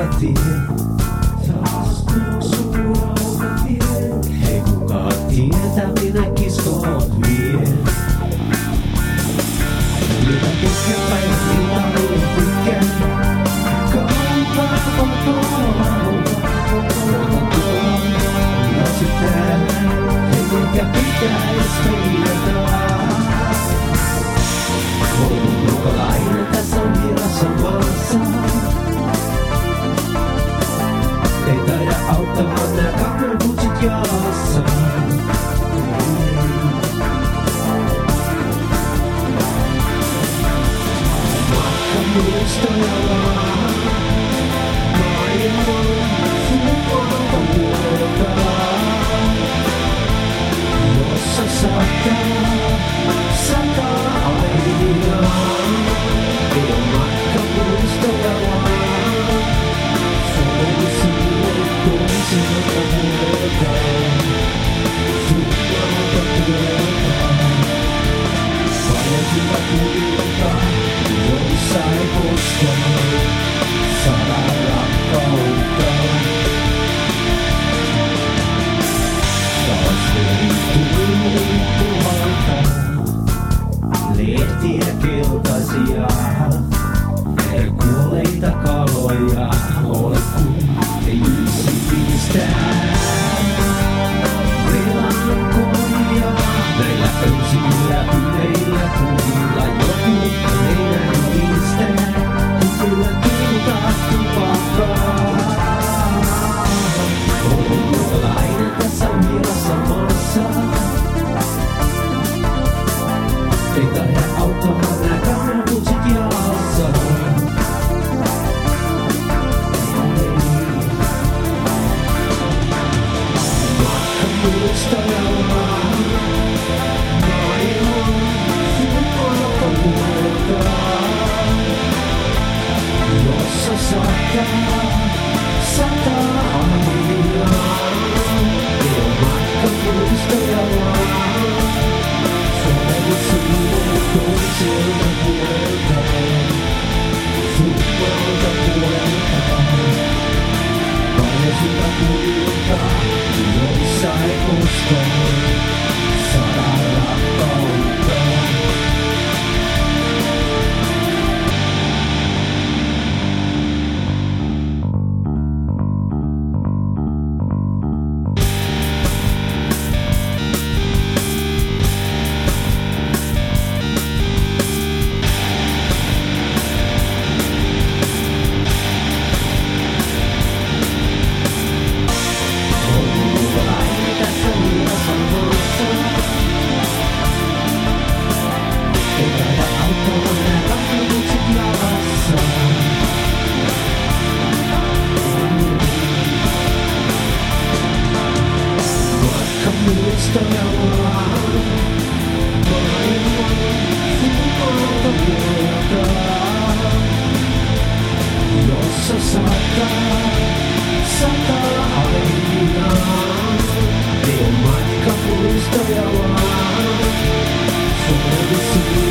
rautatie. Saastuu sun rautatie. Hei kuka tietää minä kiskot vie. Mitä pitkä päivä minä olen pitkän. Kauppaa kotoa. Ja sitten hei mikä pitäis meidätä. Koulun ulkolainen tässä on virassa maassa. Ei taida auttamaan nää kameraputsit jalassa. Matka muistoja vaan. Maailman suunnalta muodotaan. Jossa sataa aina. Ei oo matka muistoja vaan. Suomi sinne toiselta muodotaan. Suunnalta muodotaan. Paljon hyvä kuljettaa, joissa ei koskaan saada rakkautta. Taas veri puhaltaa, lehtiä keltaisia, ei kuolleita kaloja ole kun ei yksin pistää. Melankolia näillä öisillä yleillä kuvilla joku meidän pistää, kun kyllä kultaa tupakkaa. Koululainen tässä on virassa maassa. Ei taida auttamaan nää kameraputsit jalassa. Matka muistoja vaan. Maailman suunnalta muodotaan. Jossa sataa aina. Ei oo matka muistoja vaan. Suomi sinne toiselta puoleltaan. Suunnalta puoleltaan. Paljon sitä kuljettaa, joissa ei koskaan saada rakkautta. Muistoja vaan. Maailman suunnalta muodotaan. Jossa sataa aina. Ei oo matka muistoja vaan. Suomi sinne